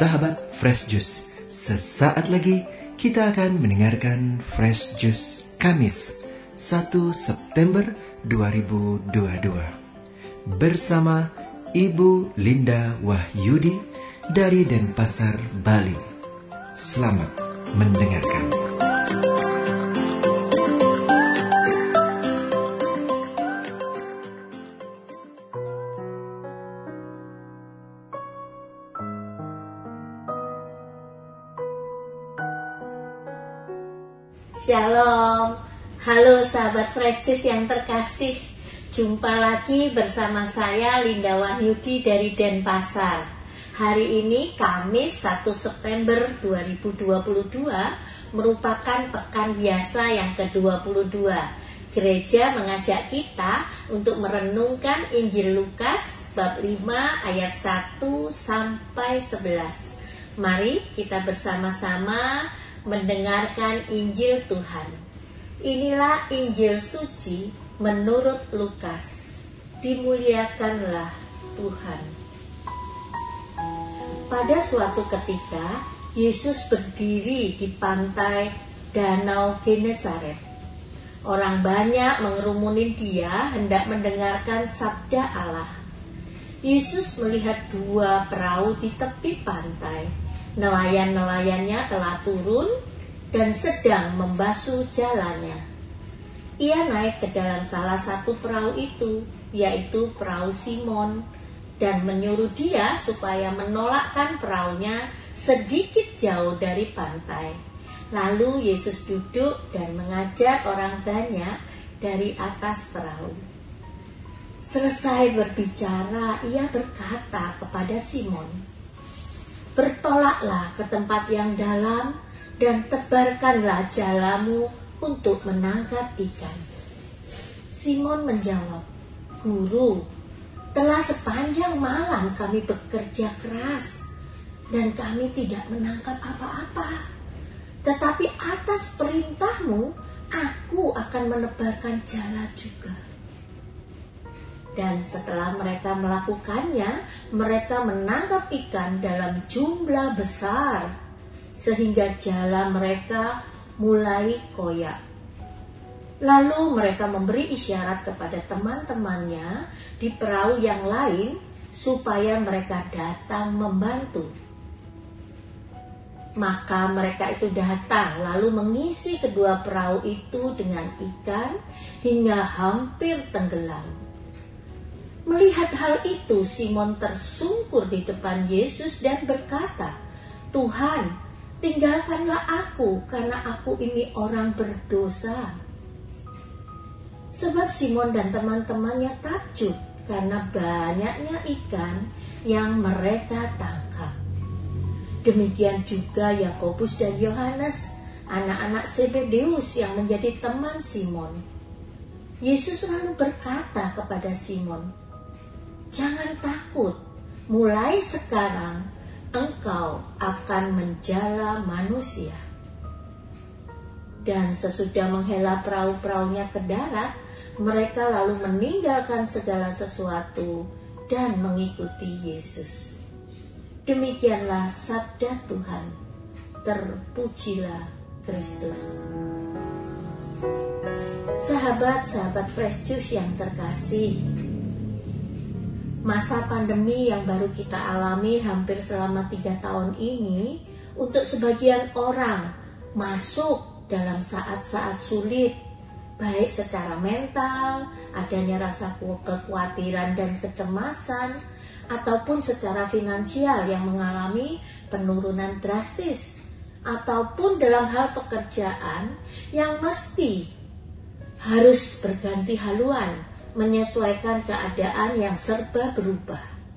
Sahabat Fresh Juice, sesaat lagi kita akan mendengarkan Fresh Juice Kamis 1 September 2022 bersama Ibu Linda Wahyudi dari Denpasar, Bali. Selamat mendengarkan. Shalom, halo sahabat Fresh Juice yang terkasih. Jumpa lagi bersama saya Linda Wahyudi dari Denpasar. Hari ini Kamis 1 September 2022 merupakan pekan biasa yang ke-22. Gereja mengajak kita untuk merenungkan Injil Lukas bab 5 ayat 1 sampai 11. Mari kita bersama-sama mendengarkan Injil Tuhan. Inilah Injil suci menurut Lukas. Dimuliakanlah Tuhan. Pada suatu ketika, Yesus berdiri di pantai Danau Genesaret. Orang banyak mengerumuni dia hendak mendengarkan sabda Allah. Yesus melihat dua perahu di tepi pantai. Nelayan-nelayannya telah turun dan sedang membasuh jalannya. Ia naik ke dalam salah satu perahu itu, yaitu perahu Simon, dan menyuruh dia supaya menolakkan perahunya sedikit jauh dari pantai. Lalu Yesus duduk dan mengajar orang banyak dari atas perahu. Selesai berbicara, ia berkata kepada Simon, "Bertolaklah ke tempat yang dalam dan tebarkanlah jalamu untuk menangkap ikan." Simon menjawab, "Guru, telah sepanjang malam kami bekerja keras dan kami tidak menangkap apa-apa. Tetapi atas perintahmu, aku akan menebarkan jala juga." Dan setelah mereka melakukannya, mereka menangkap ikan dalam jumlah besar, sehingga jala mereka mulai koyak. Lalu mereka memberi isyarat kepada teman-temannya di perahu yang lain, supaya mereka datang membantu. Maka mereka itu datang, lalu mengisi kedua perahu itu dengan ikan, hingga hampir tenggelam. Melihat hal itu, Simon tersungkur di depan Yesus dan berkata, "Tuhan, tinggalkanlah aku, karena aku ini orang berdosa." Sebab Simon dan teman-temannya takjub karena banyaknya ikan yang mereka tangkap. Demikian juga Yakobus dan Yohanes, anak-anak Zebedeus yang menjadi teman Simon. Yesus lalu berkata kepada Simon, "Jangan takut, mulai sekarang engkau akan menjala manusia." Dan sesudah menghela perahu-perahunya ke darat, mereka lalu meninggalkan segala sesuatu dan mengikuti Yesus. Demikianlah sabda Tuhan. Terpujilah Kristus. Sahabat-sahabat Fresh Juice yang terkasih, masa pandemi yang baru kita alami hampir selama 3 tahun ini, untuk sebagian orang masuk dalam saat-saat sulit, baik secara mental, adanya rasa kekhawatiran dan kecemasan, ataupun secara finansial yang mengalami penurunan drastis, ataupun dalam hal pekerjaan yang mesti harus berganti haluan menyesuaikan keadaan yang serba berubah.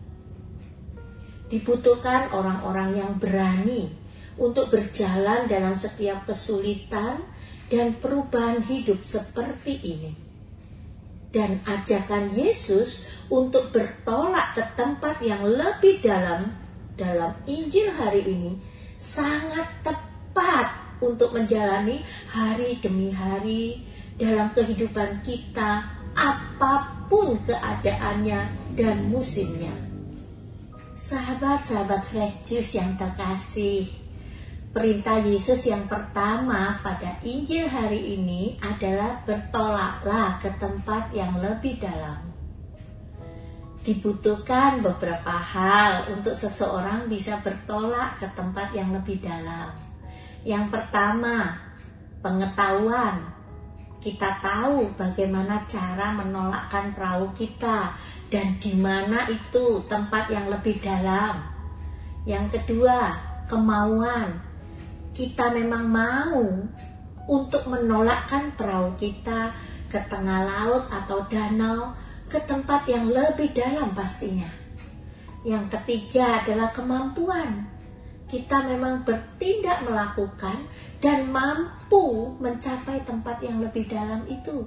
Dibutuhkan orang-orang yang berani untuk berjalan dalam setiap kesulitan dan perubahan hidup seperti ini. Dan ajakan Yesus untuk bertolak ke tempat yang lebih dalam Injil hari ini sangat tepat untuk menjalani hari demi hari dalam kehidupan kita, apapun keadaannya dan musimnya. Sahabat-sahabat Fresh Juice yang terkasih, perintah Yesus yang pertama pada Injil hari ini adalah bertolaklah ke tempat yang lebih dalam. Dibutuhkan beberapa hal untuk seseorang bisa bertolak ke tempat yang lebih dalam. Yang pertama, pengetahuan. Kita tahu bagaimana cara menolakkan perahu kita dan di mana itu tempat yang lebih dalam. Yang kedua, kemauan. Kita memang mau untuk menolakkan perahu kita ke tengah laut atau danau, ke tempat yang lebih dalam pastinya. Yang ketiga adalah kemampuan. Kita memang bertindak melakukan dan mampu mencapai tempat yang lebih dalam itu.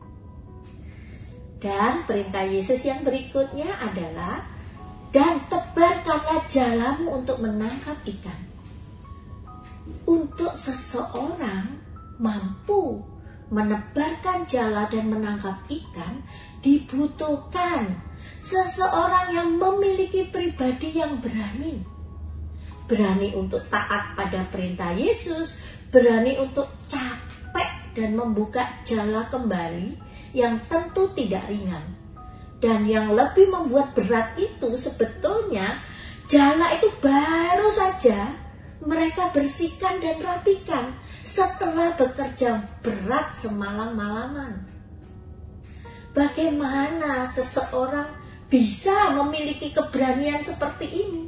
Dan perintah Yesus yang berikutnya adalah, dan tebarkanlah jalamu untuk menangkap ikan. Untuk seseorang mampu menebarkan jala dan menangkap ikan, dibutuhkan seseorang yang memiliki pribadi yang berani. Berani untuk taat pada perintah Yesus, berani untuk capek dan membuka jala kembali yang tentu tidak ringan. Dan yang lebih membuat berat itu sebetulnya jala itu baru saja mereka bersihkan dan rapikan setelah bekerja berat semalam-malaman. Bagaimana seseorang bisa memiliki keberanian seperti ini?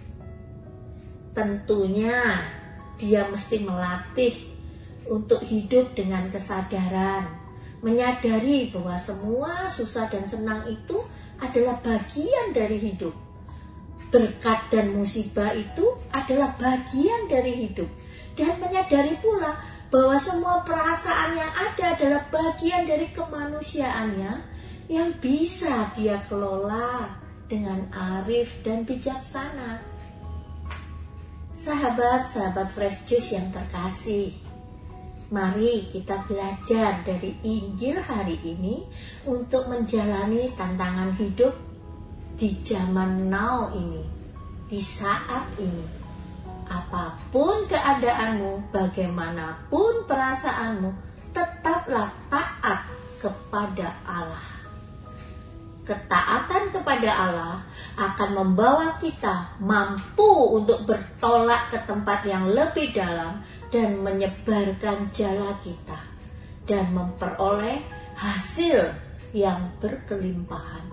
Tentunya dia mesti melatih untuk hidup dengan kesadaran, menyadari bahwa semua susah dan senang itu adalah bagian dari hidup. Berkat dan musibah itu adalah bagian dari hidup. Dan menyadari pula bahwa semua perasaan yang ada adalah bagian dari kemanusiaannya yang bisa dia kelola dengan arif dan bijaksana. Sahabat-sahabat Fresh Juice yang terkasih, mari kita belajar dari Injil hari ini untuk menjalani tantangan hidup di zaman now ini, di saat ini. Apapun keadaanmu, bagaimanapun perasaanmu, tetaplah taat kepada Allah. Ketaatan kepada Allah akan membawa kita mampu untuk bertolak ke tempat yang lebih dalam dan menyebarkan jala kita dan memperoleh hasil yang berkelimpahan.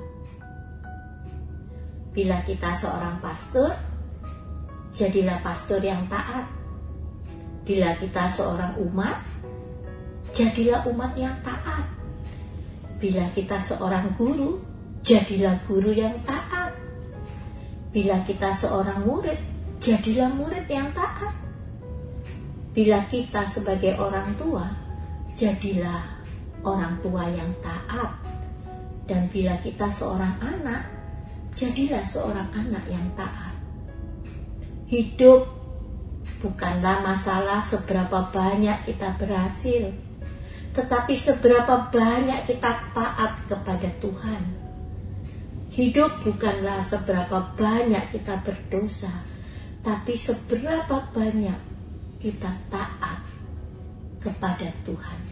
Bila kita seorang pastor, jadilah pastor yang taat. Bila kita seorang umat, jadilah umat yang taat. Bila kita seorang guru, jadilah guru yang taat. Bila kita seorang murid, jadilah murid yang taat. Bila kita sebagai orang tua, jadilah orang tua yang taat. Dan bila kita seorang anak, jadilah seorang anak yang taat. Hidup bukanlah masalah seberapa banyak kita berhasil, tetapi seberapa banyak kita taat kepada Tuhan. Hidup bukanlah seberapa banyak kita berdosa, tapi seberapa banyak kita taat kepada Tuhan.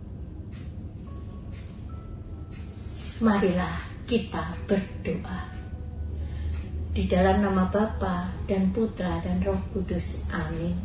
Marilah kita berdoa. Di dalam nama Bapa dan Putra dan Roh Kudus. Amin.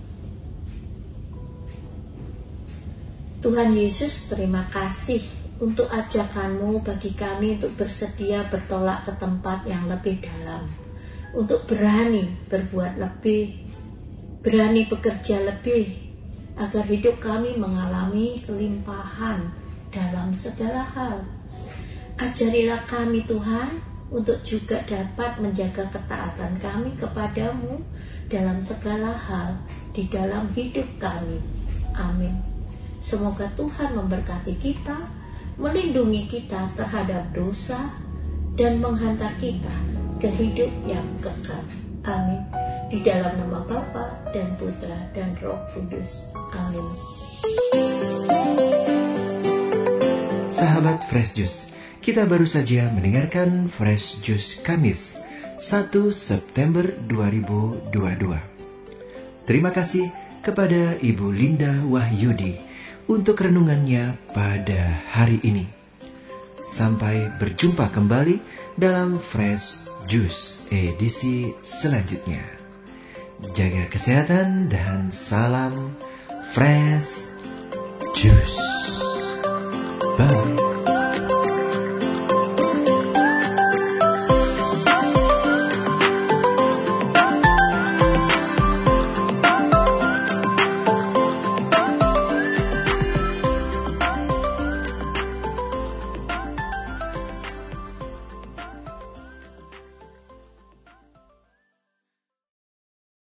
Tuhan Yesus, terima kasih untuk ajakanmu bagi kami untuk bersedia bertolak ke tempat yang lebih dalam, untuk berani berbuat lebih, berani bekerja lebih, agar hidup kami mengalami kelimpahan dalam segala hal. Ajarilah kami Tuhan untuk juga dapat menjaga ketaatan kami kepadamu dalam segala hal di dalam hidup kami. Amin. Semoga Tuhan memberkati kita, melindungi kita terhadap dosa, dan menghantar kita ke hidup yang kekal. Amin. Di dalam nama Bapa dan Putra dan Roh Kudus. Amin. Sahabat Fresh Juice, kita baru saja mendengarkan Fresh Juice Kamis 1 September 2022. Terima kasih kepada Ibu Linda Wahyudi untuk renungannya pada hari ini. Sampai berjumpa kembali dalam Fresh Juice edisi selanjutnya. Jaga kesehatan dan salam Fresh Juice. Bye.